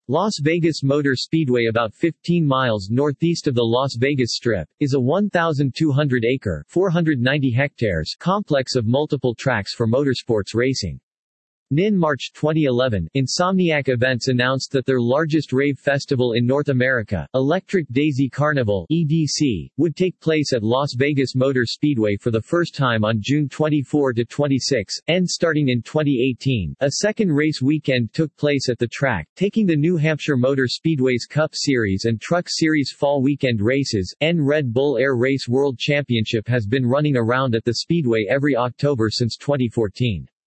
Las Vegas Motor Speedway, about 15 miles northeast of the Las Vegas Strip, is a 1,200-acre (490 hectares) complex of multiple tracks for motorsports racing. In March 2011, Insomniac Events announced that their largest rave festival in North America, Electric Daisy Carnival (EDC), would take place at Las Vegas Motor Speedway for the first time on June 24–26, and starting in 2018. A second race weekend took place at the track, taking the New Hampshire Motor Speedway's Cup Series and Truck Series fall weekend races. Red Bull Air Race World Championship has been running around at the speedway every October since 2014.